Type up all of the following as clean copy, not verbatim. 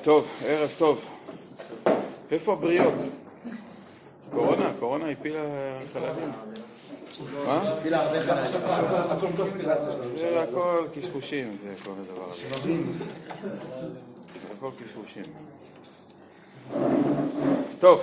טוב, ערב טוב. איפה הבריאות? קורונה הפילה חללים. מה? הפילה הרבה חללים. הכל קונספירציה שלנו. זה הכל קשקושים, זה כל הדבר הזה. זה הכל קשקושים. טוב.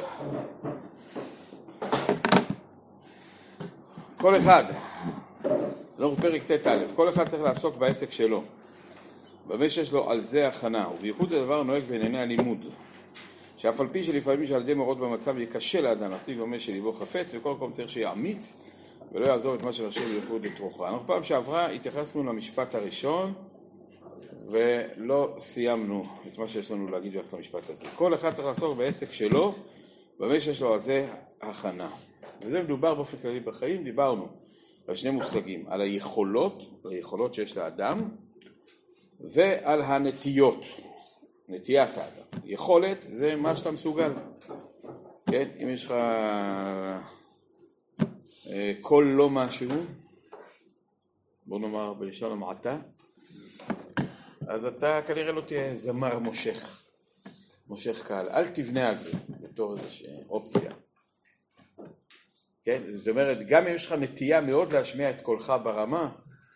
כל אחד, אנחנו פרק ת' כל אחד צריך לעסוק בעסק שלו. במה שיש לו על זה הכנה, ובייחוד הדבר נוהג בענייני הלימוד, שאף על פי שלפעמים שעל ידי מורות במצב יקשה לאדם להשיג במה שליבו חפץ, וכל מקום צריך שיהיה אמיץ ולא יעזור את מה שנרשם בייחוד את רוחו. אנחנו פעם שעברה התייחסנו למשפט הראשון ולא סיימנו את מה שיש לנו להגיד ביחס למשפט הזה. כל אחד צריך לעסוק בעסק שלו, במה שיש לו על זה הכנה. וזה מדובר באופן כללי בחיים. דיברנו על שני מושגים, על היכולות שיש לאדם, ועל הנטיות, נטיית האדם. יכולת זה מה שאתה מסוגל. כן? אם יש לך כל לא משהו, בוא נאמר בלשון המעטה, אז אתה כנראה לא תהיה זמר מושך קהל. אל תבנה על זה בתור איזושהי אופציה. כן? זאת אומרת, גם אם יש לך נטייה מאוד להשמיע את קולך ברמה,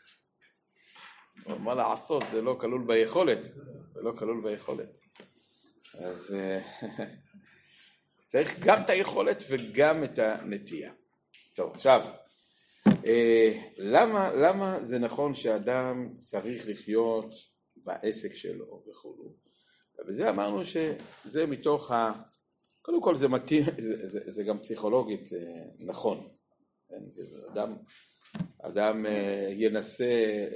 מה לעשות, זה לא כלול ביכולת. אז צריך גם את היכולת וגם את הנטייה. טוב, עכשיו, למה זה נכון שאדם צריך לחיות בעסק שלו וכו'? וזה אמרנו שזה מתוך קודם כל זה מתאים, זה גם פסיכולוגית נכון. אדם ינסה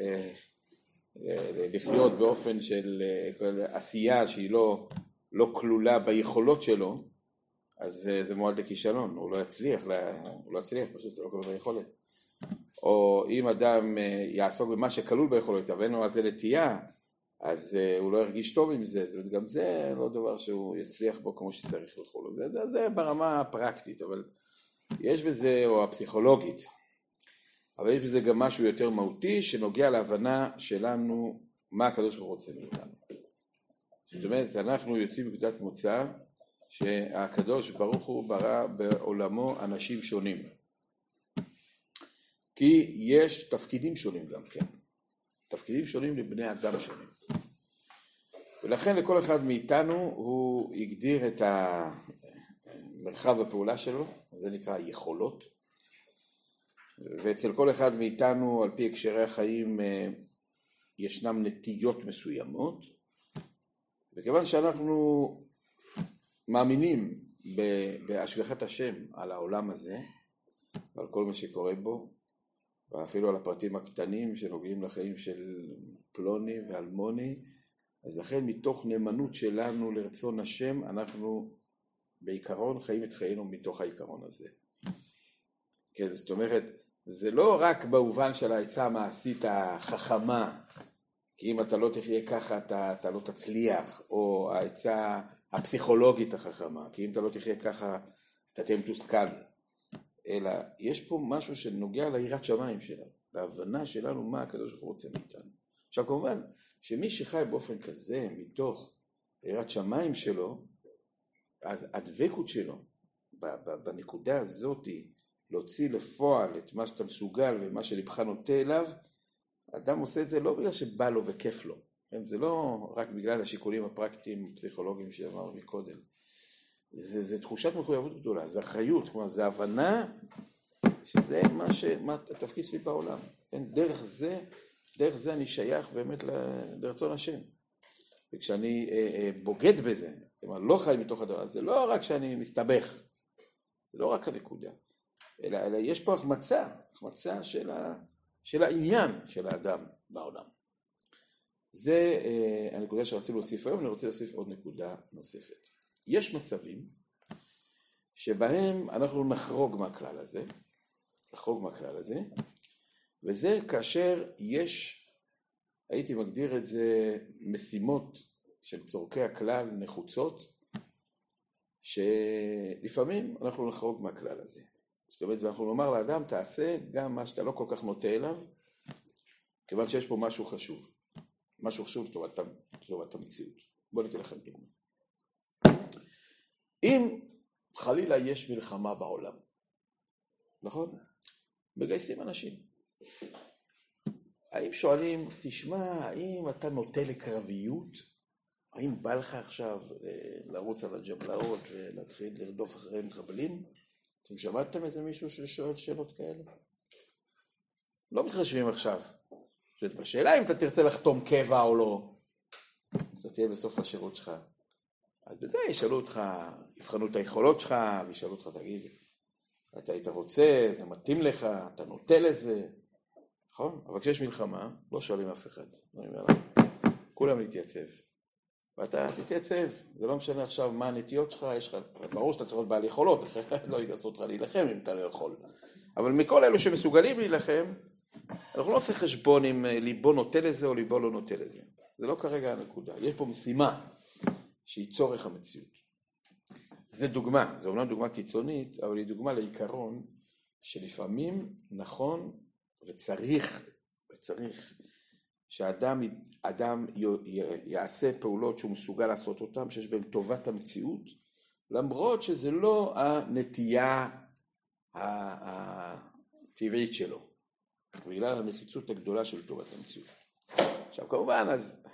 לחיות באופן של עשייה שהיא לא כלולה ביכולות שלו, אז זה מועד לכישלון, הוא לא יצליח, פשוט זה לא כלול ביכולת. או אם אדם יעסוק במה שכלול ביכולת, אבל אין לו על זה נטייה, אז הוא לא ירגיש טוב עם זה, זאת אומרת, גם זה לא דבר שהוא יצליח בו כמו שצריך וכו'. זה ברמה הפרקטית, אבל יש בזה, או הפסיכולוגית, אבל יש בזה גם משהו יותר מהותי שנוגע להבנה שלנו מה הקדוש ברוך הוא רוצה מאיתנו. זאת אומרת, אנחנו יוצאים מנקודת מוצא שהקדוש ברוך הוא ברא בעולמו אנשים שונים. כי יש תפקידים שונים גם כן. תפקידים שונים לבני אדם שונים. ולכן לכל אחד מאיתנו הוא הגדיר את המרחב הפעולה שלו, זה נקרא יכולות. ואצל כל אחד מאיתנו על פי הקשרי החיים ישנם נטיות מסוימות, וכיוון שאנחנו מאמינים בהשגחת השם על העולם הזה ועל כל מה שקורה בו, ואפילו על הפרטים הקטנים שנוגעים לחיים של פלוני ואלמוני, אז לכן מתוך נאמנות שלנו לרצון השם אנחנו בעיקרון חיים את חיינו מתוך העיקרון הזה. כן, זאת אומרת, זה לא רק במובן של העצה המעשית החכמה, כי אם אתה לא תחיה ככה אתה לא תצליח, או העצה הפסיכולוגית החכמה, כי אם אתה לא תחיה ככה אתה תהיה מתוסכל, אלא יש פה משהו שנוגע ליראת שמיים שלנו, להבנה שלנו מה הקדוש ברוך הוא רוצה מאיתנו. עכשיו כמובן שמי שחי באופן כזה מתוך יראת שמיים שלו, אז הדבקות שלו בנקודה הזאת להוציא לפועל את מה שאתה מסוגל ומה שלבך נוטה אליו, אדם עושה את זה לא בגלל שבא לו וכיף לו, זה לא רק בגלל השיקולים הפרקטיים הפסיכולוגיים שאמרנו מקודם, זה תחושת מחויבות גדולה, זה אחריות, כלומר זה הבנה שזה מה התפקיד שלי בעולם, דרך זה אני שייך באמת לרצון השם, וכשאני בוגד בזה, כלומר לא חי מתוך הדבר, זה לא רק שאני מסתבך, זה לא רק הנקודה, אלא יש פה החמצה של העניין של האדם בעולם. זה הנקודה שרצינו להוסיף היום, אני רוצה להוסיף עוד נקודה נוספת. יש מצבים שבהם אנחנו נחרוג מהכלל הזה, וזה כאשר יש, הייתי מגדיר את זה, משימות של צורכי הכלל נחוצות, שלפעמים אנחנו נחרוג מהכלל הזה. זאת אומרת, ואנחנו נאמר לאדם, תעשה גם מה שאתה לא כל כך נוטה אליו, כיוון שיש פה משהו חשוב לטובת המציאות. בואו ניתן לכם דוגמה. אם חלילה יש מלחמה בעולם, נכון? מגייסים אנשים. האם שואלים, תשמע, האם אתה נוטה לקרביות? האם בא לך עכשיו לרוץ על הג'בלאות ולהתחיל לרדוף אחרי מחבלים? אתם שמעתם איזה מישהו ששואל שאלות כאלה? לא מתחשבים עכשיו. בשאלה אם אתה תרצה לחתום קבע או לא, אז אתה תהיה בסוף השירות שלך. אז בזה ישאלו אותך, יבחנו את היכולות שלך, וישאלו אותך, תגיד, אתה היית רוצה, זה מתאים לך, אתה נוטה לזה, נכון? אבל כשיש מלחמה, לא שואלים אף אחד. כולם להתייצב. ואתה תתייצב, זה לא משנה עכשיו מה הנטיות שלך, יש לך, ברור שאתה צריך להיות בעל יכולות, אחרת לא יגסו אותך להילחם אם אתה לא יכול. אבל מכל אלו שמסוגלים להילחם, אנחנו לא עושים חשבון אם ליבו נוטה לזה או ליבו לא נוטה לזה. זה לא כרגע הנקודה. יש פה משימה שהיא צורך המציאות. זה דוגמה, זה אומנם דוגמה קיצונית, אבל היא דוגמה לעיקרון שלפעמים נכון וצריך שאדם יעשה פעולות שהוא מסוגל לעשות אותן, שיש בהן טובת המציאות, למרות שזה לא הנטייה הטבעית שלו, בגלל הנחיצות הגדולה של טובת המציאות. עכשיו כמובן, אז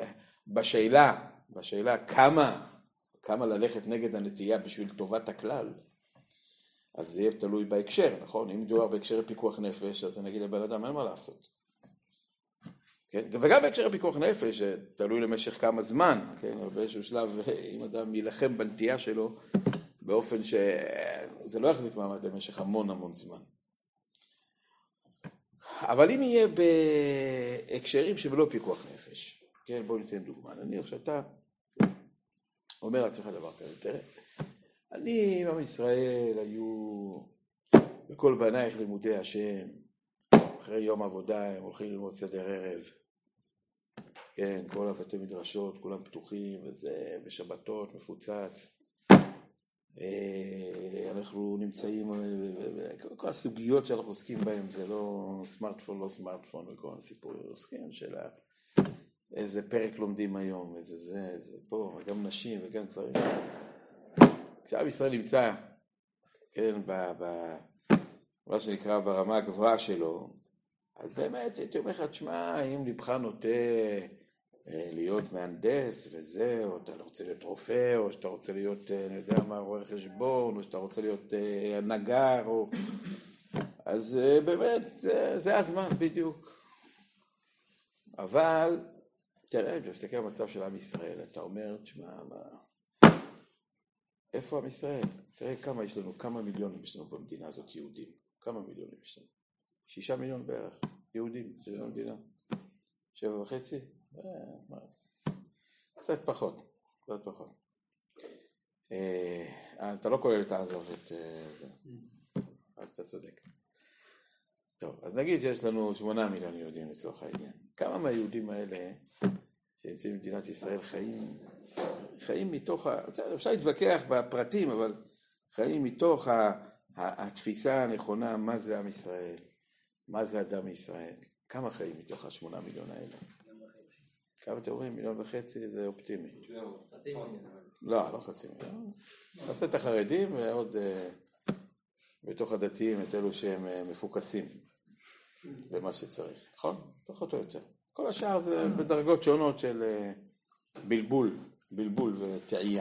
בשאלה כמה ללכת נגד הנטייה בשביל טובת הכלל, אז זה יהיה תלוי בהקשר, נכון? אם מדובר בהקשר פיקוח נפש, אז נגיד לבן אדם אין מה לעשות. כן? וגם בהקשר פיקוח נפש, תלוי למשך כמה זמן, כן? באיזשהו שלב, אם אדם ילחם בנטייה שלו, באופן שזה לא יחזיק מעמד למשך המון זמן. אבל אם יהיה בהקשרים שבלא פיקוח נפש, כן? בואו ניתן דוגמה. נניח שאתה אומר לעצמך דבר כזה, תראה, אני עם עם ישראל היו בכל בנייך לימודי השם, אחרי יום עבודה הם הולכים ללמוד סדר ערב, כן, כל הבתי מדרשות, כולם פתוחים, וזה בשבתות מפוצץ. אנחנו נמצאים, כל הסוגיות שאנחנו עוסקים בהן, זה לא סמארטפון, לא סמארטפון, וכל הסיפורים עוסקים של איזה פרק לומדים היום, איזה פה, גם נשים וגם גברים. כשעם ישראל נמצא, כן, מה שנקרא ברמה הגבוהה שלו, אז באמת הייתי אומר לך, תשמע, אם ליבך נוטה להיות מהנדס וזה, או אתה רוצה להיות רופא, או שאתה רוצה להיות, אני יודע מה, רואה חשבון, או שאתה רוצה להיות נגר, אז באמת, זה הזמן בדיוק. אבל, תראה, אתה מסתכל על המצב של עם ישראל, אתה אומר, תשמע, איפה עם ישראל? תראה כמה יש לנו, כמה מיליונים יש לנו במדינה הזאת יהודים. כמה מיליונים יש לנו? 6 מיליון בערך, יהודים, זה במדינה. 7.5? קצת פחות. אתה לא כולל את העזוב את זה. אז אתה צודק. טוב, אז נגיד שיש לנו 8 מיליון יהודים לצורך העניין. כמה מהיהודים האלה שנמצאים במדינת ישראל חיים מתוך, אפשר להתווכח בפרטים, אבל חיים מתוך התפיסה הנכונה, מה זה עם ישראל, מה זה אדם ישראל. כמה חיים מתוך 8 מיליון האלה? 1.5 מיליון. כמה אתם אומרים? 1.5 מיליון זה אופטימי. חצי מיליון. לא חצי מיליון. נעשה את החרדים ועוד בתוך הדתיים את אלו שהם מפוקסים במה שצריך. נכון? פחות או יותר. כל השאר זה בדרגות שונות של בלבול וטעייה.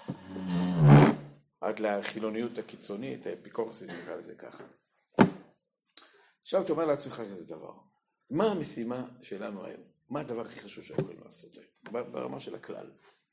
עד לחילוניות הקיצונית, האפיקורסית נקרא לזה ככה. עכשיו אתה אומר לעצמך כזה דבר. מה המשימה שלנו היום? מה הדבר הכי חשוב שאנחנו לעשות היום? ברמה של הכלל.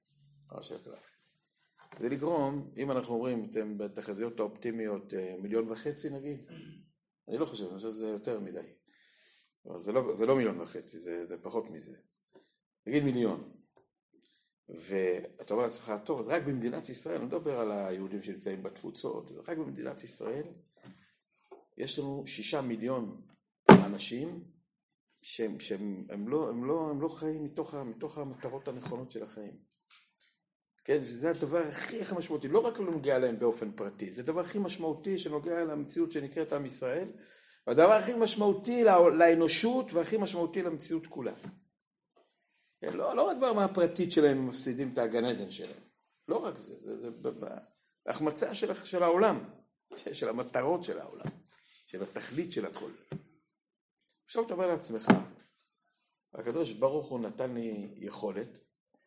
זה לגרום, אם אנחנו אומרים, אתם בתחזיות האופטימיות 1.5 מיליון נגיד, אני לא חושב, אני חושב שזה יותר מדי. זה לא 1.5 מיליון, זה פחות מזה. נגיד 1 מיליון. ואתה אומר לעצמך, טוב, אז רק במדינת ישראל, אני מדבר על היהודים שנמצאים בתפוצות, רק במדינת ישראל, יש לנו 6 מיליון אנשים שהם לא חיים מתוך המטרות הנכונות של החיים. כן, וזה הדבר הכי משמעותי, לא רק לא נוגע להם באופן פרטי, זה הדבר הכי משמעותי שנוגע למציאות שנקראת עם ישראל, והדבר הכי משמעותי לאנושות והכי משמעותי למציאות כולה. כן, לא רק ברמה הפרטית שלהם הם מפסידים את הגן עדן שלהם, לא רק זה החמצה של העולם, של המטרות של העולם, של התכלית של הכל. עכשיו אתה אומר לעצמך, הקדוש ברוך הוא נתן לי יכולת,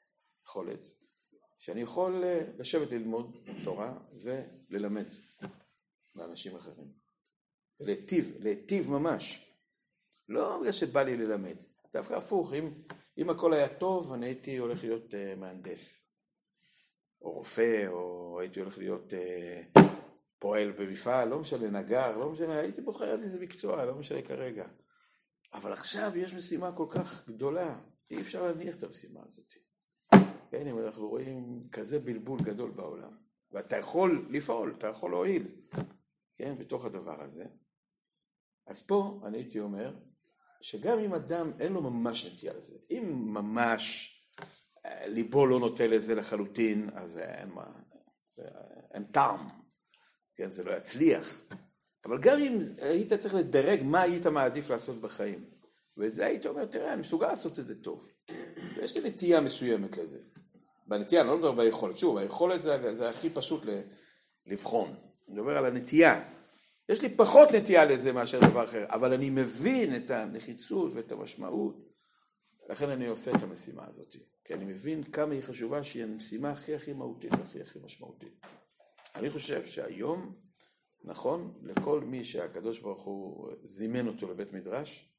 שאני יכול לשבת ללמוד תורה וללמד לאנשים אחרים. להיטיב ממש. לא בגלל שבא לי ללמד. דווקא הפוך, אם הכל היה טוב, אני הייתי הולך להיות מהנדס. או רופא, או הייתי הולך להיות פועל במפעל, לא משנה, נגר, לא משנה, הייתי בוחר את איזה מקצוע, לא משנה כרגע. אבל עכשיו יש משימה כל כך גדולה, אי אפשר להניח את המשימה הזאת. כן, אם אנחנו רואים כזה בלבול גדול בעולם, ואתה יכול לפעול, אתה יכול להועיל, כן, בתוך הדבר הזה. אז פה אני הייתי אומר, שגם אם אדם אין לו ממש נטייה לזה, אם ממש ליבו לא נוטה לזה לחלוטין, אז אין טעם, כן, זה לא יצליח. אבל גם אם היית צריך לדרג מה היית מעדיף לעשות בחיים, וזה היית אומר, תראה, אני מסוגל לעשות את זה טוב. ויש לי נטייה מסוימת לזה. בנטייה, אני לא מדבר ביכולת. שוב, היכולת זה הכי פשוט לבחון. אני מדבר על הנטייה. יש לי פחות נטייה לזה מאשר דבר אחר, אבל אני מבין את הנחיצות ואת המשמעות. לכן אני עושה את המשימה הזאת. כי אני מבין כמה היא חשובה שהיא המשימה הכי מהותית והכי משמעותית. אני חושב שהיום, נכון, לכל מי שהקדוש ברוך הוא זימן אותו לבית מדרש,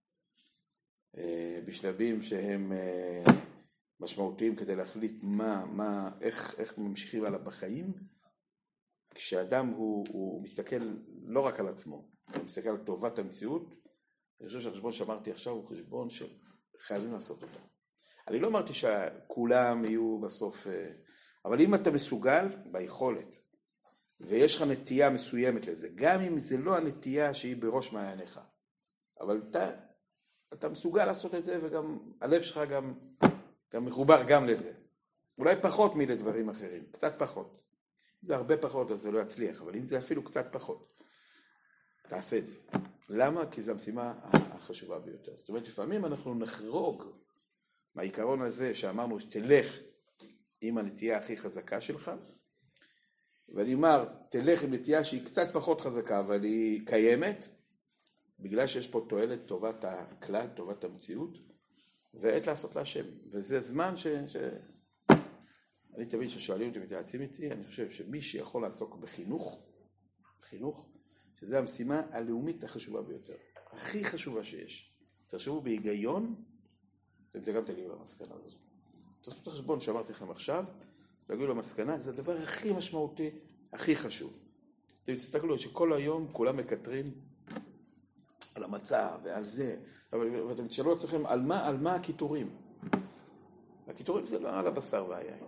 בשלבים שהם משמעותיים כדי להחליט איך ממשיכים עליו בחיים, כשאדם הוא מסתכל לא רק על עצמו, הוא מסתכל על טובת המציאות, אני חושב שהחשבון שאמרתי עכשיו הוא חשבון שחייבים לעשות אותו. אני לא אמרתי שכולם יהיו בסוף, אבל אם אתה מסוגל ביכולת, ויש לך נטייה מסוימת לזה, גם אם זה לא הנטייה שהיא בראש מעייניך, אבל אתה מסוגל לעשות את זה, וגם הלב שלך גם מחובר גם לזה. אולי פחות מלדברים אחרים, קצת פחות. אם זה הרבה פחות, אז זה לא יצליח, אבל אם זה אפילו קצת פחות, תעשה את זה. למה? כי זו המשימה החשובה ביותר. זאת אומרת, לפעמים אנחנו נחרוג מהעיקרון הזה שאמרנו שתלך עם הנטייה הכי חזקה שלך, ואני אומר, תלך עם נטייה שהיא קצת פחות חזקה, אבל היא קיימת, בגלל שיש פה תועלת טובת הכלל, טובת המציאות, ועת לעשות להשם. וזה זמן אני תמיד ששואלים אותי, מתייעצים איתי, אני חושב שמי שיכול לעסוק בחינוך, שזה המשימה הלאומית החשובה ביותר, הכי חשובה שיש. תחשבו בהיגיון, אתם גם תגיעו למסקנה הזאת. תעשו את החשבון שאמרתי לכם עכשיו, תגיעו למסקנה, זה הדבר הכי משמעותי, הכי חשוב. אתם תסתכלו שכל היום כולם מקטרים על המצע ועל זה, ואתם תשאלו לעצמכם על מה הכיתורים. הכיתורים זה לא על הבשר והיין.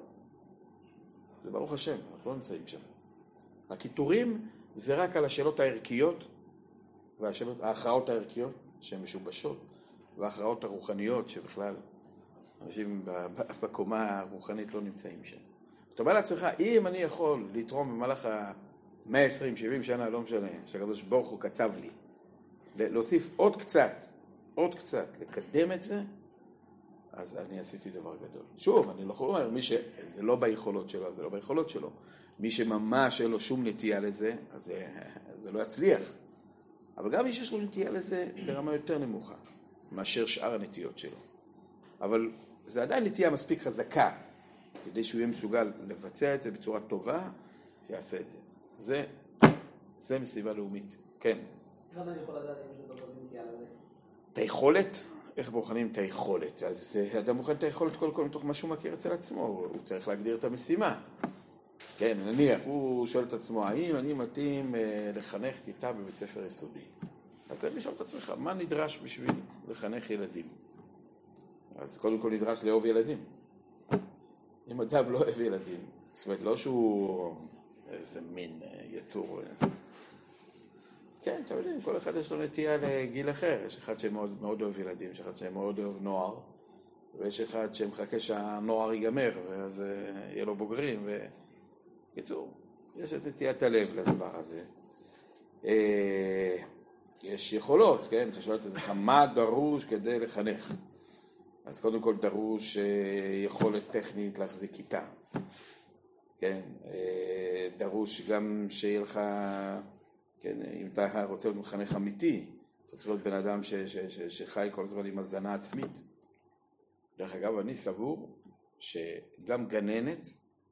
זה ברוך השם, אנחנו לא נמצאים שם. הכיתורים זה רק על השאלות הערכיות, וההכרעות הערכיות שהן משובשות, וההכרעות הרוחניות שבכלל אנשים בקומה הרוחנית לא נמצאים שם. אתה אומר לעצמך, אם אני יכול לתרום במהלך ה-120, 70 שנה, לא משנה, שהקדוש ברוך הוא קצב לי, להוסיף עוד קצת, לקדם את זה, אז אני עשיתי דבר גדול. שוב, אני לא אומר, מי שזה לא ביכולות שלו, אז זה לא ביכולות שלו. מי שממש אין לו שום נטייה לזה, אז זה לא יצליח. אבל גם מי שיש לו נטייה לזה ברמה יותר נמוכה, מאשר שאר הנטיות שלו. אבל זה עדיין נטייה מספיק חזקה, כדי שהוא יהיה מסוגל לבצע את זה בצורה טובה, שיעשה את זה. זה משימה לאומית. כן. איך אדם יכול לדעת אם יש לו פוטנציאל הזה? את היכולת? איך בוחנים את היכולת? אז אדם בוחן את היכולת קודם כל מתוך מה שהוא מכיר אצל עצמו. הוא צריך להגדיר את המשימה. כן, נניח, הוא שואל את עצמו, האם אני מתאים לחנך כיתה בבית ספר יסודי? אז צריך לשאול את עצמך, מה נדרש בשביל לחנך ילדים? אז קודם כל נדרש לאהוב ילדים. אם אדם לא אוהב ילדים, זאת אומרת, לא שהוא איזה מין יצור. כן, אתם יודעים, כל אחד יש לו נטייה לגיל אחר. יש אחד שמאוד מאוד אוהב ילדים, יש אחד שמאוד אוהב נוער, ויש אחד שמחכה שהנוער ייגמר, ואז יהיה לו בוגרים. בקיצור, יש את נטיית הלב לדבר הזה. יש יכולות, כן? אתה שואלת את זה, מה דרוש כדי לחנך? אז קודם כל דרוש יכולת טכנית להחזיק כיתה. כן, דרוש גם שיהיה לך, כן, אם אתה רוצה להיות מחנך אמיתי, אתה צריך להיות בן אדם שחי כל הזמן עם הזנה עצמית. דרך אגב, אני סבור שגם גננת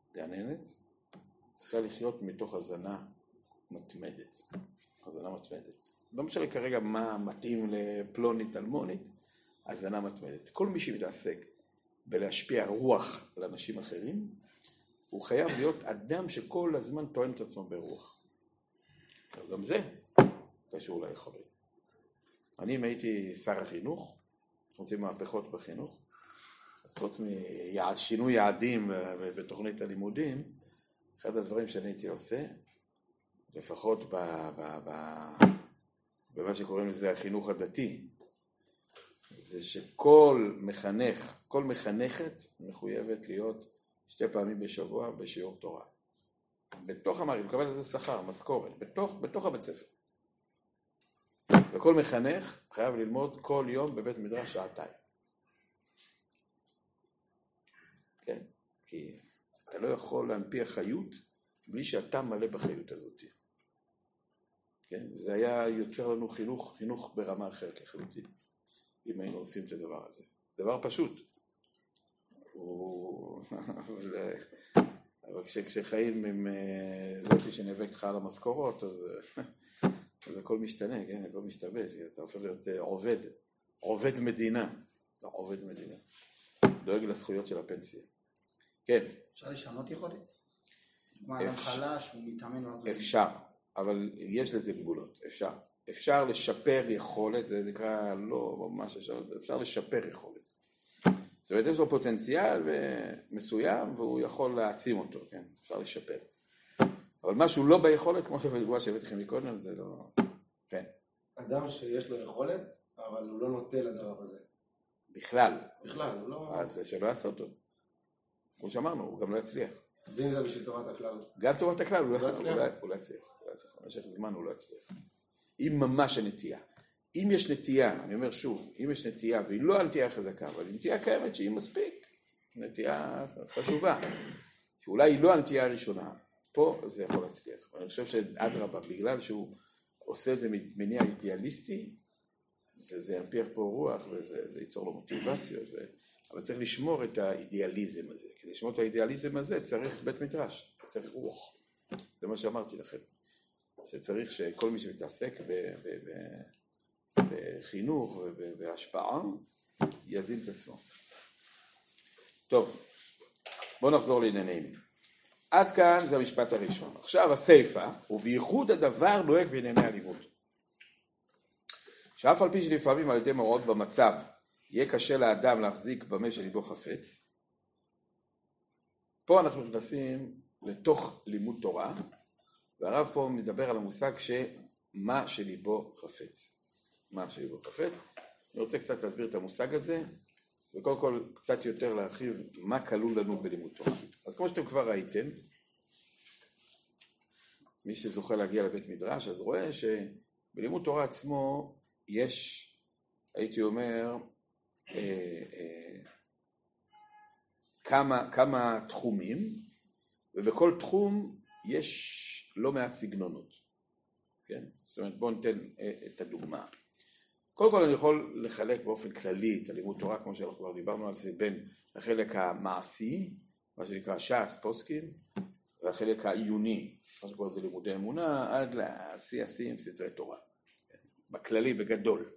צריכה לחיות מתוך הזנה מתמדת. הזנה מתמדת. לא משנה כרגע מה מתאים לפלונית אלמונית, הזנה מתמדת. כל מי שמתעסק בלהשפיע רוח על אנשים אחרים, הוא חייב להיות אדם שכל הזמן טוען את עצמו ברוח. גם זה קשור ליכולת. אני אם הייתי שר החינוך, רוצים מהפכות בחינוך, אז חוץ משינוי יעדים בתוכנית הלימודים, אחד הדברים שאני הייתי עושה, לפחות במה שקוראים לזה החינוך הדתי, זה שכל מחנך, כל מחנכת מחויבת להיות 2 פעמים בשבוע בשיעור תורה. בתוך המערכת, מקבל לזה שכר, משכורת, בתוך הבית ספר. וכל מחנך חייב ללמוד כל יום בבית מדרש 2 שעות. כן, כי אתה לא יכול להנפיח חיות בלי שאתה מלא בחיות הזאת. כן, זה היה יוצר לנו חינוך ברמה אחרת לחלוטין, אם היינו עושים את הדבר הזה. דבר פשוט. אבל כשחיים עם זאתי שנאבקת לך על המשכורות, אז הכל משתנה, כן, הכל משתבש, אתה הופך להיות עובד מדינה, אתה עובד מדינה, דואג לזכויות של הפנסיה. כן. אפשר לשנות יכולת? מה, אדם חלש, הוא מתאמן מה זה? אפשר, אבל יש לזה גבולות, אפשר לשפר יכולת, זה נקרא לא ממש אפשר לשפר יכולת. זאת אומרת, יש לו פוטנציאל מסוים, והוא יכול להעצים אותו, כן? אפשר לשפר. אבל משהו לא ביכולת, כמו שבדוגמה שהבאתי לכם מקודם, זה לא... כן. אדם שיש לו יכולת, אבל הוא לא נוטה לדבר הזה. בכלל. הוא לא... אז שלא יעשה אותו. כמו שאמרנו, הוא גם לא יצליח. ואם זה בשביל טובת הכלל. גם טובת הכלל, הוא לא יצליח. במשך זמן הוא לא יצליח. אם ממש הנטייה. אם יש נטייה, אני אומר שוב, אם יש נטייה, והיא לא הנטייה חזקה, אבל היא נטייה קיימת שהיא מספיק, נטייה חשובה, שאולי היא לא הנטייה הראשונה, פה זה יכול להצליח. אני חושב שאדרבה, בגלל שהוא עושה את זה מניע אידיאליסטי, זה ינפיח פה רוח, וזה ייצור לו מוטיבציות, אבל צריך לשמור את האידיאליזם הזה. כדי לשמור את האידיאליזם הזה צריך בית מדרש, צריך רוח. זה מה שאמרתי לכם. שצריך שכל מי שמתעסק בחינוך ובהשפעה יזין את עצמו. טוב, בואו נחזור לענייננו. עד כאן זה המשפט הראשון. עכשיו הסיפא, ובייחוד הדבר נוהג בענייני הלימוד. שאף על פי שלפעמים על ידי מראות במצב יהיה קשה לאדם להחזיק במה שליבו חפץ, פה אנחנו נכנסים לתוך לימוד תורה, והרב פה מדבר על המושג שמה שליבו חפץ. מה שליבו חפץ. אני רוצה קצת להסביר את המושג הזה, וקודם כל קצת יותר להרחיב מה כלול לנו בלימוד תורה. אז כמו שאתם כבר ראיתם, מי שזוכה להגיע לבית מדרש, אז רואה שבלימוד תורה עצמו יש, הייתי אומר, כמה תחומים, ובכל תחום יש לא מעט סגנונות. כן? זאת אומרת, בואו ניתן את הדוגמה. קודם כל אני יכול לחלק באופן כללי את הלימוד תורה, כמו שאנחנו כבר דיברנו על זה, בין החלק המעשי, מה שנקרא ש"ס, פוסקים, והחלק העיוני, מה שקורא זה לימודי אמונה, עד לעשייסים, סתרי תורה. בכללי, בגדול.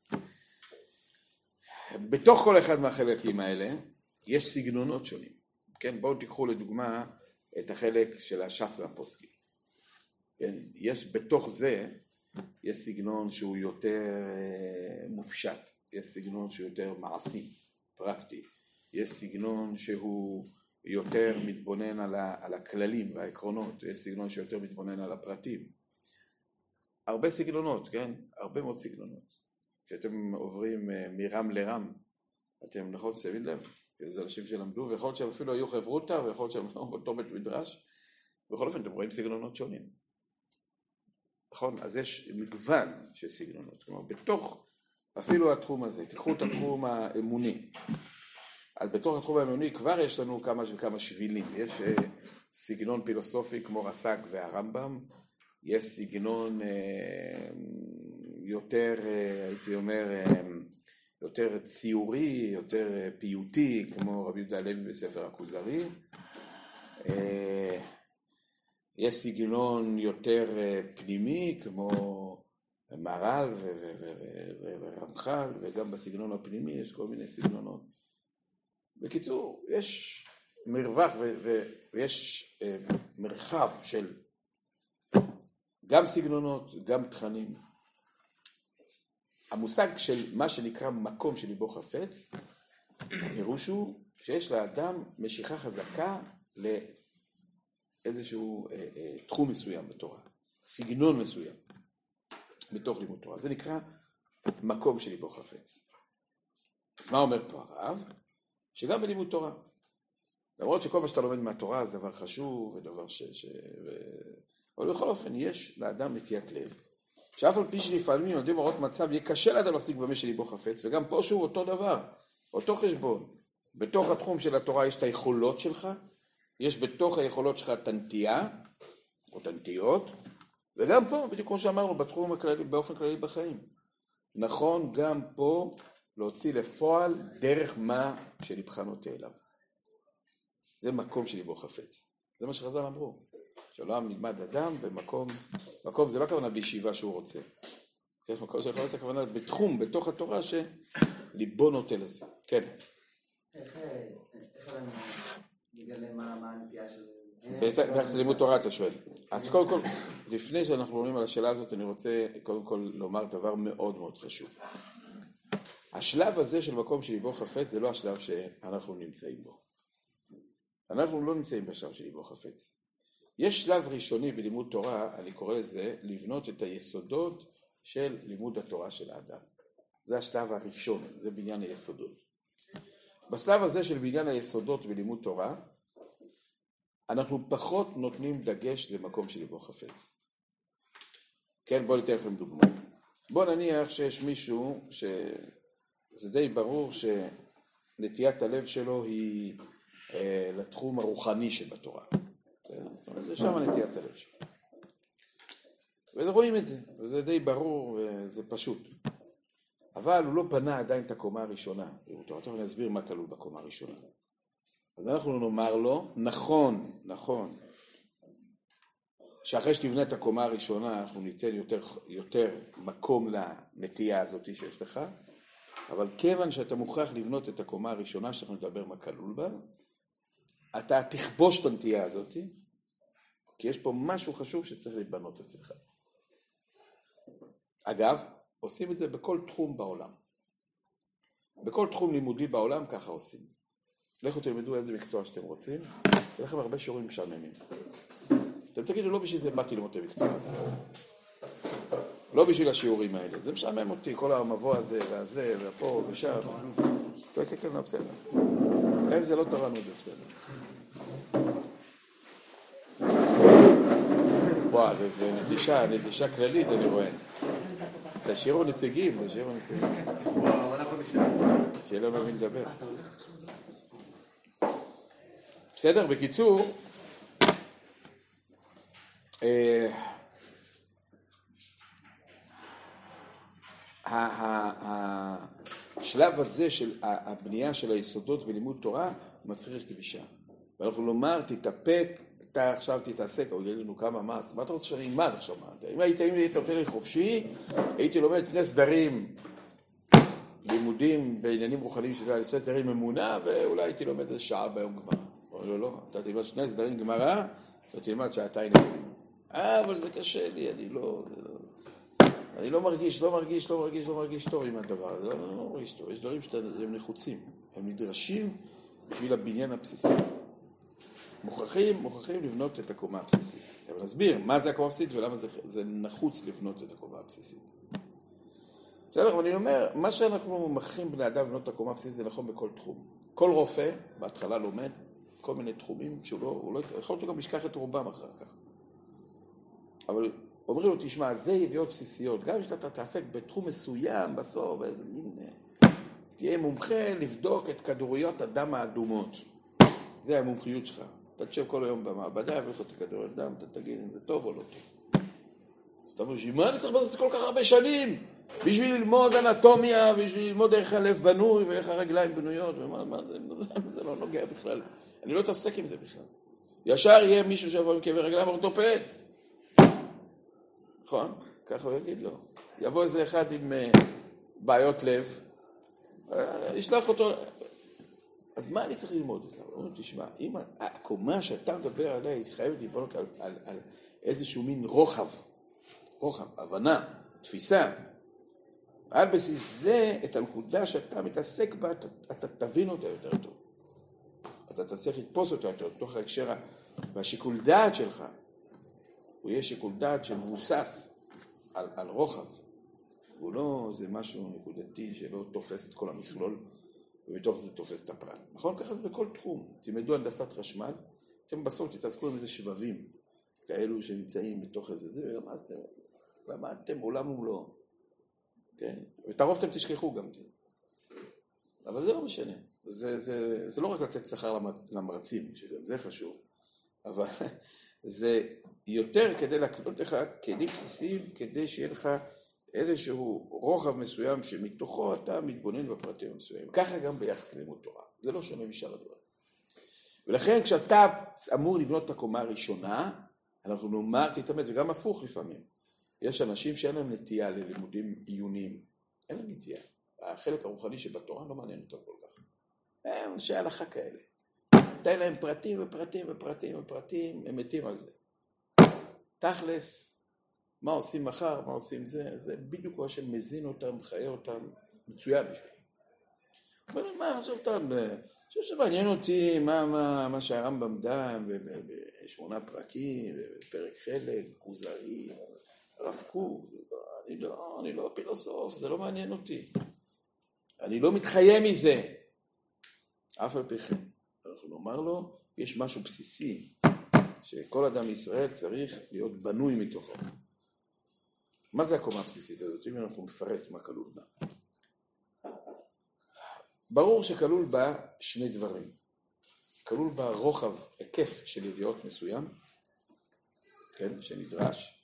בתוך כל אחד מהחלקים האלה, יש סגנונות שונים. כן? בואו תיקחו לדוגמה את החלק של הש"ס והפוסקים. כן? יש בתוך זה, יש סגנון שהוא יותר מופשט, יש סגנון שהוא יותר מעשי, פרקטי, יש סגנון שהוא יותר מתבונן על הכללים והעקרונות, יש סגנון שיותר מתבונן על הפרטים. הרבה סגנונות, כן? הרבה מאוד סגנונות. כשאתם עוברים מרם לרם, אתם נכון שמים לב, זה אנשים שלמדו, ויכול להיות שאפילו היו חברותה, ויכול להיות שהם באותו בית מדרש, בכל אופן אתם רואים סגנונות שונים. נכון? אז יש מגוון של סגנונות, כלומר בתוך אפילו התחום הזה, תיקחו את התחום האמוני. אז בתוך התחום האמוני כבר יש לנו כמה וכמה שבילים. יש סגנון פילוסופי כמו רס"ג והרמב"ם, יש סגנון יותר, הייתי אומר, יותר ציורי, יותר פיוטי, כמו רבי יהודה הלוי בספר הכוזרי. יש סגנון יותר פנימי, כמו מהר"ל ורמח"ל, וגם בסגנון הפנימי יש כל מיני סגנונות. בקיצור, יש מרווח ויש מרחב של גם סגנונות, גם תכנים. המושג של מה שנקרא מקום שליבו חפץ, הפירוש הוא שיש לאדם משיכה חזקה לאיזשהו תחום מסוים בתורה, סגנון מסוים בתוך לימוד תורה. זה נקרא מקום שליבו חפץ. אז מה אומר פה הרב? שגם בלימוד תורה, למרות שכל מה שאתה לומד מהתורה זה דבר חשוב ודבר אבל בכל אופן יש לאדם נטיית לב, שאף על פי שלפעמים יודעים מראות מצב, יהיה קשה לאדם להשיג במה שליבו חפץ, וגם פה שהוא אותו דבר, אותו חשבון. בתוך התחום של התורה יש את היכולות שלך, יש בתוך היכולות שלך תנתיה, או תנתיות, וגם פה, בדיוק כמו שאמרנו, בתחום הכללי, באופן כללי בחיים. נכון גם פה להוציא לפועל דרך מה שלבך נוטה אליו. זה מקום שליבו חפץ. זה מה שחז"ל אמרו. שלא נלמד אדם במקום, מקום זה לא הכוונה בישיבה שהוא רוצה. יש מקום שיכול להיות הכוונה בתחום, בתוך התורה שליבו נוטה לזה. כן. איך אני נגלה מה הנטייה של זה? דרך זה לימוד תורה אתה שואל. אז קודם כל, לפני שאנחנו עונים על השאלה הזאת, אני רוצה קודם כל לומר דבר מאוד מאוד חשוב. השלב הזה של מקום שליבו חפץ זה לא השלב שאנחנו נמצאים בו. אנחנו לא נמצאים בשלב של ליבו חפץ. יש שלב ראשוני בלימוד תורה, אני קורא לזה, לבנות את היסודות של לימוד התורה של האדם. זה השלב הראשון, זה בניין היסודות. בשלב הזה של בניין היסודות בלימוד תורה, אנחנו פחות נותנים דגש למקום של ליבו חפץ. כן, בואו ניתן לכם דוגמה. בואו נניח שיש מישהו שזה די ברור שנטיית הלב שלו היא לתחום הרוחני שבתורה. זה שם נטיית הלב שלו. ורואים את זה, וזה די ברור וזה פשוט. אבל הוא לא בנה עדיין את הקומה הראשונה. עכשיו אני אסביר מה כלול בקומה הראשונה. אז אנחנו נאמר לו, נכון, שאחרי שתבנה את הקומה הראשונה, אנחנו ניתן יותר מקום לנטייה הזאת שיש לך, אבל כיוון שאתה מוכרח לבנות את הקומה הראשונה, שאנחנו נדבר מה כלול בה, אתה תכבוש את הנטייה הזאת, כי יש פה משהו חשוב שצריך לבנות אצלך. אגב, עושים את זה בכל תחום בעולם. בכל תחום לימודי בעולם ככה עושים. לכו תלמדו איזה מקצוע שאתם רוצים, יהיה לכם הרבה שיעורים משעממים. אתם תגידו, לא בשביל זה באתי ללמוד את המקצוע הזה. לא בשביל השיעורים האלה. זה משעמם אותי, כל המבוא הזה והזה ופה ושם. כן, לא בסדר. אם זה לא תורנות, זה בסדר. וואו, זה נטישה כללית, אני רואה. תשאירו נציגים. וואו, אנחנו נשאר. שיהיה לא מבין לדבר. בסדר, בקיצור, השלב הזה של הבנייה של היסודות בלימוד תורה מצריך כבישה. ואנחנו לומר, תתאפק, אתה עכשיו תתעסק, או יגיד לנו כמה מס, מה אתה רוצה שאני אלמד עכשיו? אם היית נותן לי חופשי, הייתי לומד שני סדרים, לימודים בעניינים רוחניים שני סדרים אמונה, ואולי הייתי לומד איזה שעה ביום גמרא. לא, אתה תלמד שני סדרים גמרא, אתה תלמד שעתיים נגדים. אבל זה קשה לי, אני לא מרגיש טוב עם הדבר הזה, לא מרגיש טוב. יש דברים שהם נחוצים, הם נדרשים בשביל הבניין הבסיסי. מוכרחים לבנות את הקומה הבסיסית. אבל נסביר מה זה הקומה הבסיסית ולמה זה נחוץ לבנות את הקומה הבסיסית. בסדר, אבל אני אומר, מה שאנחנו מכריחים בני אדם לבנות את הקומה הבסיסית זה נכון בכל תחום. כל רופא בהתחלה לומד כל מיני תחומים שהוא לא יכול להיות גם לשכח את רובם אחר כך. אבל אומרים לו, תשמע, זה ידיעות בסיסיות. גם אם שאתה תעסק בתחום מסוים בסוף, באיזה מין תהיה מומחה לבדוק את כדוריות הדם האדומות. זה המומחיות שלך. אתה תשב כל היום במעבדה, ואיך אתה כדוריות דם, אתה תגיד אם זה טוב או לא טוב. אז אתה אומר, מה אני צריך לעשות כל כך הרבה שנים? בשביל ללמוד אנטומיה, בשביל ללמוד איך הלב בנוי, ואיך הרגליים בנויות, ומה זה לא נוגע בכלל. אני לא אתעסק עם זה בכלל. ישר יהיה מישהו שיבוא עם כאבי רגליים אורתופד. נכון? ככה הוא יגיד לו. יבוא איזה אחד עם בעיות לב, ישלח אותו. אז מה אני צריך ללמוד את זה? הוא אומר, תשמע, אם הקומה שאתה מדבר עליה, היא חייבת לבנות על איזשהו מין רוחב, הבנה, תפיסה. על בסיס זה, את הנקודה שאתה מתעסק בה, אתה תבין אותה יותר טוב. אתה צריך לתפוס אותה יותר תוך ההקשר, והשיקול דעת שלך, הוא יהיה שיקול דעת שמבוסס על רוחב. הוא לא, זה משהו נקודתי שלא תופס את כל המכלול, ומתוך זה תופס את הפרט. נכון? ככה זה בכל תחום. תלמדו הנדסת חשמל, אתם בסוף תתעסקו עם איזה שבבים, כאלו שנמצאים בתוך איזה זה, ולמדתם עולם ומלואו. כן? ואת הרוב אתם תשכחו גם כן. אבל זה לא משנה. זה לא רק לתת שכר למרצים, שגם זה חשוב, אבל זה יותר כדי להקנות לך כלים בסיסיים, כדי שיהיה לך איזשהו רוחב מסוים שמתוכו אתה מתבונן בפרטים המסוימים. ככה גם ביחס לימוד תורה. זה לא שונה משאר הדברים. ולכן כשאתה אמור לבנות את הקומה הראשונה, אנחנו נאמר תתאמץ, וגם הפוך לפעמים. יש אנשים שאין להם נטייה ללימודים עיוניים. אין להם נטייה. החלק הרוחני שבתורה לא מעניין אותם כל כך. הם אנשי הלכה כאלה. תן להם פרטים ופרטים ופרטים ופרטים, הם מתים על זה. תכלס, מה עושים מחר, מה עושים זה בדיוק מה שמזין אותם, מחיה אותם, מצוין בשביל. אומר, מה, עכשיו אתה, חושב שמעניין אותי מה שהרמב"ם דן, ב8 פרקים, בפרק חלק, כוזרי, הרב קוק, אני לא פילוסוף, זה לא מעניין אותי. אני לא מתחיה מזה. אף על פי כן, אנחנו נאמר לו, יש משהו בסיסי, שכל אדם מישראל צריך להיות בנוי מתוכו. מה זה הקומה הבסיסית הזאת? אם אנחנו מפרט מה כלול בה. ברור שכלול בה שני דברים. כלול בה רוחב, היקף של ידיעות מסוים, כן, שנדרש,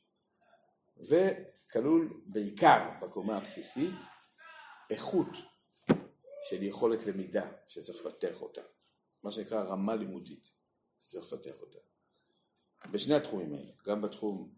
וכלול בעיקר בקומה הבסיסית, איכות של יכולת למידה שצריך לפתח אותה. מה שנקרא רמה לימודית שצריך לפתח אותה. בשני התחומים האלה, גם בתחום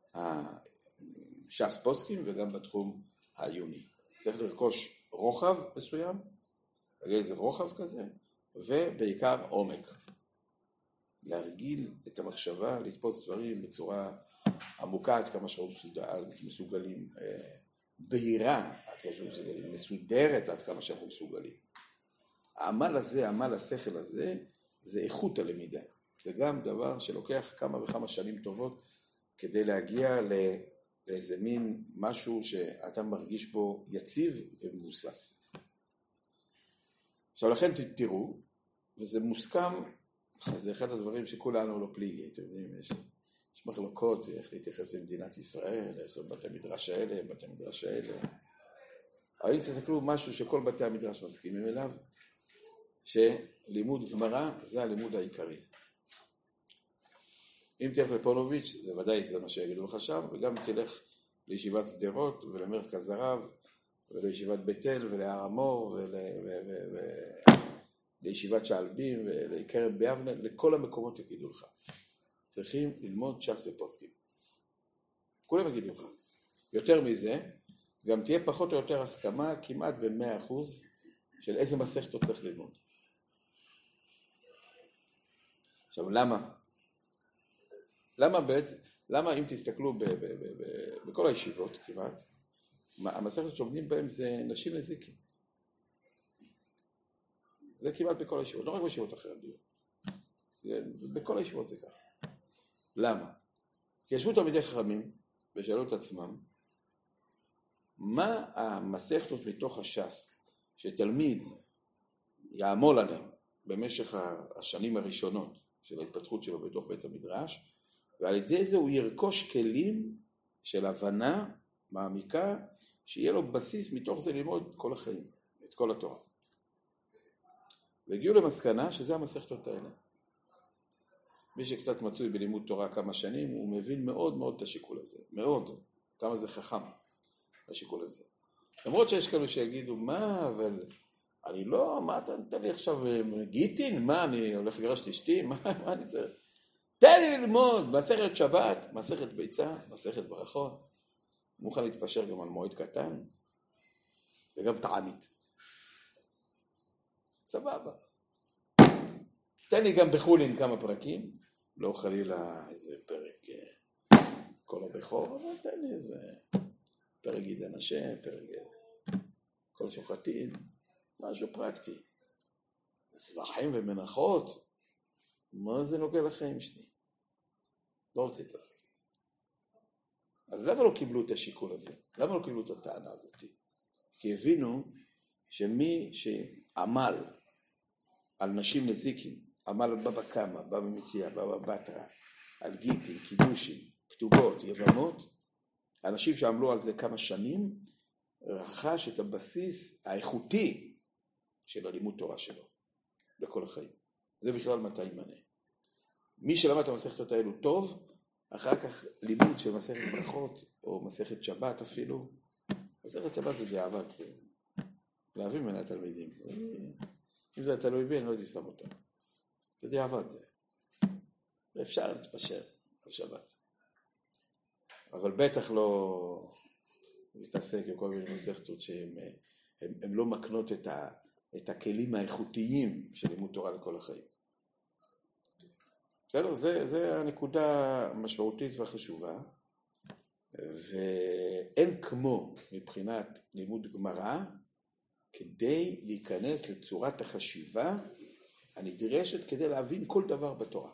הש"ס פוסקים וגם בתחום העיוני. צריך לרכוש רוחב מסוים, להגיד איזה רוחב כזה, ובעיקר עומק. להרגיל את המחשבה, לתפוס דברים בצורה עמוקה עד כמה שאנחנו מסוגלים, בהירה עד כמה שאנחנו מסוגלים, מסודרת עד כמה שאנחנו מסוגלים. העמל הזה, העמל השכל הזה, זה איכות הלמידה. זה גם דבר שלוקח כמה וכמה שנים טובות כדי להגיע לאיזה מין משהו שאתה מרגיש בו יציב ומבוסס. עכשיו לכן תראו, וזה מוסכם, זה אחד הדברים שכולנו לא פליגי, אתם יודעים, יש מחלוקות איך להתייחס למדינת ישראל, יש בתי מדרש האלה, בתי מדרש האלה. אבל אם תסתכלו משהו שכל בתי המדרש מסכימים אליו, שלימוד גמרא זה הלימוד העיקרי. אם תלך לפונוביץ', זה ודאי זה מה שיגידו לך שם, וגם תלך לישיבת שדרות ולמרכז הרב, ולישיבת בית אל ולהר המור ולישיבת שעלבים ולכרם ביבנה, לכל המקומות יגידו לך. צריכים ללמוד ש"ס ופוסקים. כולם יגידו לך. יותר מזה, גם תהיה פחות או יותר הסכמה כמעט ב100% של איזה מסכת אתה צריך ללמוד. עכשיו, למה? למה אם תסתכלו בכל הישיבות כמעט, המסכת שעומדים בהם זה נשים נזיקים. זה כמעט בכל הישיבות, לא רק בישיבות החרדיות. בכל הישיבות זה ככה. למה? כי ישבו תלמידי חכמים ושאלו את עצמם, מה המסכתות מתוך הש"ס שתלמיד יעמול עליהם במשך השנים הראשונות של ההתפתחות שלו בתוך בית המדרש, ועל ידי זה הוא ירכוש כלים של הבנה מעמיקה, שיהיה לו בסיס מתוך זה ללמוד כל החיים, את כל התורה. והגיעו למסקנה שזה המסכתות האלה. מי שקצת מצוי בלימוד תורה כמה שנים, הוא מבין מאוד מאוד את השיקול הזה. מאוד. כמה זה חכם, השיקול הזה. למרות שיש כאלה שיגידו, מה, אבל אני לא, מה אתה נתן לי עכשיו גיטין? מה, אני הולך לגרש את אשתי? מה אני צריך? תן לי ללמוד, מסכת שבת, מסכת ביצה, מסכת ברכות. מוכן להתפשר גם על מועד קטן, וגם תענית. סבבה. תן לי גם בחולין כמה פרקים, לא חלילה איזה פרק כל הבכור, אבל תן לי איזה פרק עידן השם, פרק כל שוחטין, משהו פרקטי. צבחים ומנחות, מה זה נוגע לחיים שלי? לא רוצה להתעסק עם זה. אז למה לא קיבלו את השיקול הזה? למה לא קיבלו את הטענה הזאת? כי הבינו שמי שעמל על נשים נזיקין, עמל על בבא קמא, בבא מציעא, בבא בתרא, על גיטין, קידושין, כתובות, יבמות, אנשים שעמלו על זה כמה שנים, רכש את הבסיס האיכותי של הלימוד תורה שלו, בכל החיים. זה בכלל מתי ימנה. מי שלמד את המסכתות האלו טוב, אחר כך לימוד של מסכת ברכות, או מסכת שבת אפילו, מסכת שבת זה דאבת, להביא ממנה התלמידים. אם זה תלוי בי, אני לא הייתי שם אותה. זה דאבת זה. ואפשר להתפשר על שבת. אבל בטח לא להתעסק בכל מיני מסכתות שהן לא מקנות את הכלים האיכותיים של לימוד תורה לכל החיים. בסדר? זה הנקודה המשמעותית והחשובה, ואין כמו מבחינת לימוד גמרא, כדי להיכנס לצורת החשיבה הנדרשת כדי להבין כל דבר בתורה.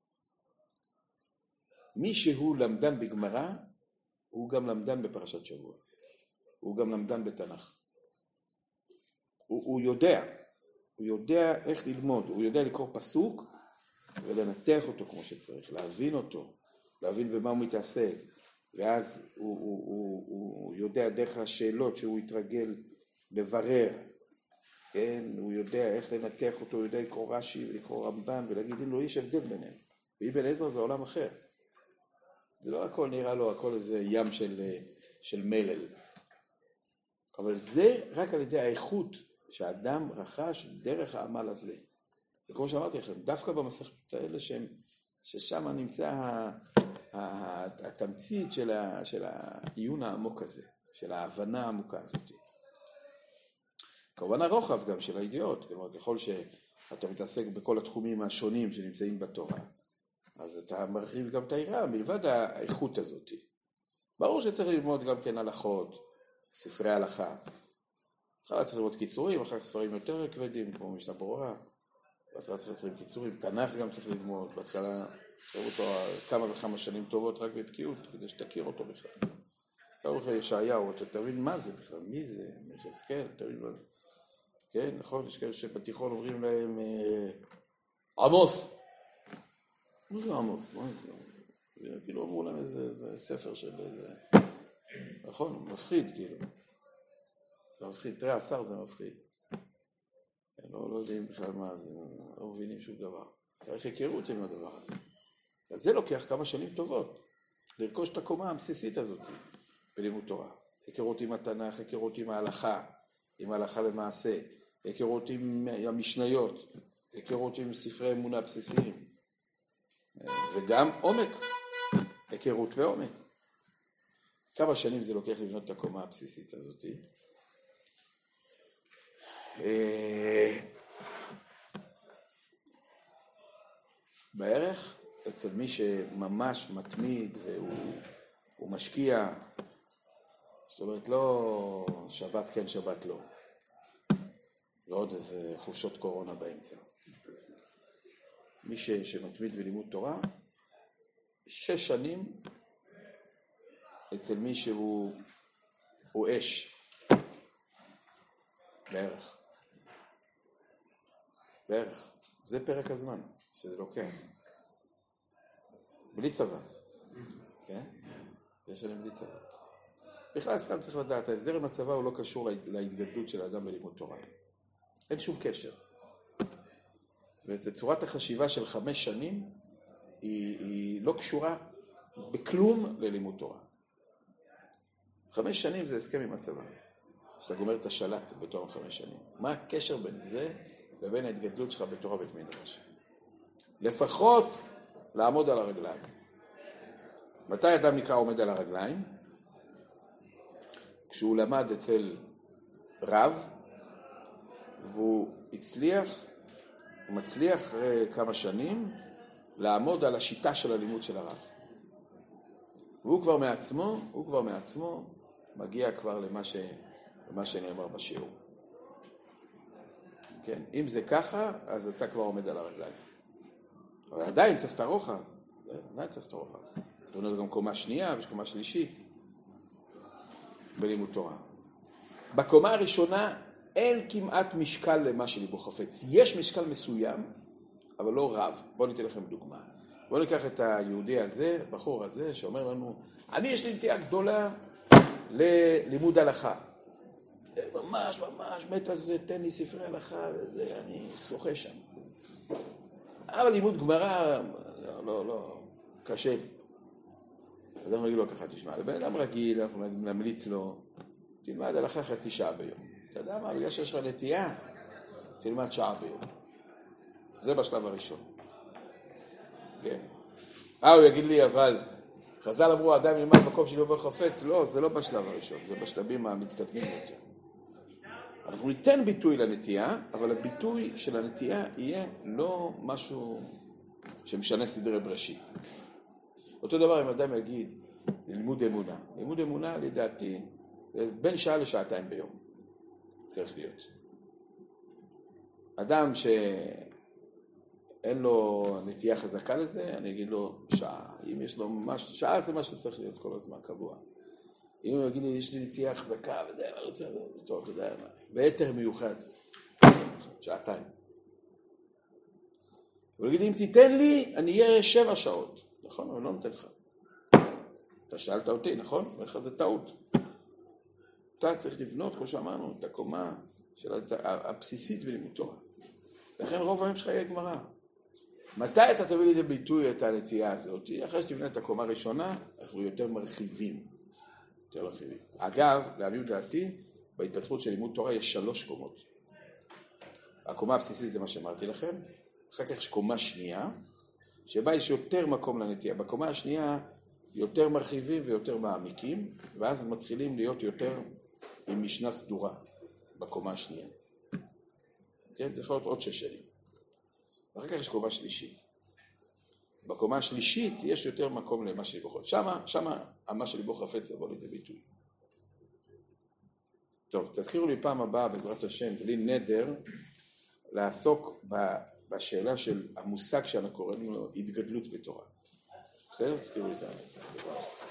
מי שהוא למדן בגמרא, הוא גם למדן בפרשת שבוע. הוא גם למדן בתנ"ך. הוא יודע איך ללמוד, הוא יודע לקרוא פסוק ולנתח אותו כמו שצריך, להבין אותו, להבין במה הוא מתעסק, ואז הוא יודע דרך השאלות שהוא יתרגל לברר, כן? הוא יודע איך לנתח אותו, הוא יודע לקרוא רש"י ולקרוא רמב"ן ולהגיד, אם לא יש הבדל ביניהם. ואבן עזרא זה עולם אחר. זה לא הכל נראה לו, הכל איזה ים של מלל. אבל זה רק על ידי האיכות שהאדם רכש דרך העמל הזה. וכמו שאמרתי לכם, דווקא במסכתות האלה ששם נמצא התמצית של העיון העמוק הזה, של ההבנה העמוקה הזאת. כמובן הרוחב גם של הידיעות, כלומר ככל שאתה מתעסק בכל התחומים השונים שנמצאים בתורה, אז אתה מרחיב גם את היראה מלבד האיכות הזאת. ברור שצריך ללמוד גם כן הלכות, ספרי הלכה. בהתחלה צריך ללמוד קיצורים, אחר כך ספרים יותר כבדים, כמו משנה ברורה. בהתחלה צריך ללמוד קיצורים, תנ"ך גם צריך ללמוד. בהתחלה צריך אותו כמה וכמה שנים טובות רק בבקיאות, כדי שתכיר אותו בכלל. ברוך ישעיהו, אתה תבין מה זה בכלל, מי זה, יחזקאל, תבין מה זה. כן, נכון, יש כאלה שבתיכון אומרים להם עמוס. מה זה עמוס? מה זה? כאילו אמרו להם איזה ספר של איזה... נכון, מפחיד כאילו. זה מפחיד, תראה, השר זה מפחיד. לא יודעים בכלל מה זה, לא מבינים שום דבר. צריך היכרות עם הדבר הזה. אז זה לוקח כמה שנים טובות, לרכוש את הקומה הבסיסית הזאת בלימוד תורה. היכרות עם התנ"ך, היכרות עם ההלכה, עם ההלכה למעשה, היכרות עם המשניות, היכרות עם ספרי אמונה בסיסיים, וגם עומק, היכרות ועומק. כמה שנים זה לוקח לבנות את הקומה הבסיסית הזאת. בערך אצל מי שממש מתמיד והוא משקיע, זאת אומרת לא שבת כן שבת לא, ועוד איזה חופשות קורונה באמצע. מי שמתמיד בלימוד תורה 6 שנים אצל מי שהוא אש בערך זה פרק הזמן שזה לוקח בלי צבא, כן? זה שלם בלי צבא. בכלל סתם צריך לדעת, ההסדר עם הצבא הוא לא קשור להתגדלות של האדם בלימוד תורה, אין שום קשר. וצורת החשיבה של 5 שנים היא לא קשורה בכלום ללימוד תורה. 5 שנים זה הסכם עם הצבא, שאתה גומר את השלט בתום 5 שנים. מה הקשר בין זה לבין ההתגדלות שלך בתורה בית מדרש? לפחות לעמוד על הרגליים. מתי אדם נקרא עומד על הרגליים? כשהוא למד אצל רב, והוא מצליח אחרי כמה שנים לעמוד על השיטה של הלימוד של הרב. והוא כבר מעצמו מגיע כבר למה שנאמר בשיעור. כן? אם זה ככה, אז אתה כבר עומד על הרגליים. אבל עדיין צריך את הרוחב. צריך להיות גם קומה שנייה וקומה שלישית בלימוד תורה. בקומה הראשונה אין כמעט משקל למה שליבו חפץ. יש משקל מסוים, אבל לא רב. בואו ניתן לכם דוגמה. בואו ניקח את היהודי הזה, בחור הזה, שאומר לנו, יש לי נטייה גדולה ללימוד הלכה. ממש מת על זה, תן לי ספרי הלכה, אני שוחה שם. אבל לימוד גמרא, לא, קשה לי. אז אנחנו נגיד לו ככה, תשמע, לבן אדם רגיל, אנחנו נמליץ לו, תלמד הלכה 30 דקות ביום. אתה יודע מה, בגלל שיש לך נטייה, תלמד 1 שעה ביום. זה בשלב הראשון. כן. הוא יגיד לי, אבל חז"ל אמרו, אדם ילמד מקום שליבו חפץ, לא, זה לא בשלב הראשון, זה בשלבים המתקדמים יותר. אנחנו ניתן ביטוי לנטייה, אבל הביטוי של הנטייה יהיה לא משהו שמשנה סדרי בראשית. אותו דבר אם אדם יגיד ללימוד אמונה. לימוד אמונה, לדעתי, בין 1 שעה ל2 שעות ביום. צריך להיות. אדם שאין לו נטייה חזקה לזה, אני אגיד לו 1 שעה. אם יש לו ממש, 1 שעה זה מה שצריך להיות כל הזמן, קבוע. אם הוא יגיד לי, יש לי נטייה חזקה וזה, אני רוצה, טוב, אתה יודע מה. ביתר מיוחד. 2 שעות. הוא יגיד, אם תיתן לי, אני אהיה 7 שעות. נכון, אבל לא נותן לך. אתה שאלת אותי, נכון? ואיך זה טעות. אתה צריך לבנות, כמו שאמרנו, את הקומה הבסיסית בלימוד תורה. לכן רוב היום שלך יהיה גמרא. מתי אתה תביא לידי ביטוי את הנטייה הזאת? אחרי שתבנה את הקומה הראשונה, אנחנו יותר מרחיבים. אגב, לעניות דעתי, בהתפתחות של לימוד תורה יש 3 קומות. הקומה הבסיסית זה מה שאמרתי לכם. אחר כך יש קומה שנייה, שבה יש יותר מקום לנטייה. בקומה השנייה יותר מרחיבים ויותר מעמיקים, ואז מתחילים להיות יותר עם משנה סדורה בקומה השנייה. כן? זה יכול להיות עוד 6 שנים. ואחר כך יש קומה שלישית. בקומה השלישית יש יותר מקום למה שליבו חפץ. שמה מה שליבו חפץ יבוא לידי ביטוי. טוב, תזכירו לי פעם הבאה בעזרת השם, בלי נדר, לעסוק בשאלה של המושג שאנחנו קוראים לו התגדלות בתורה. בסדר? תזכירו לי את הדבר.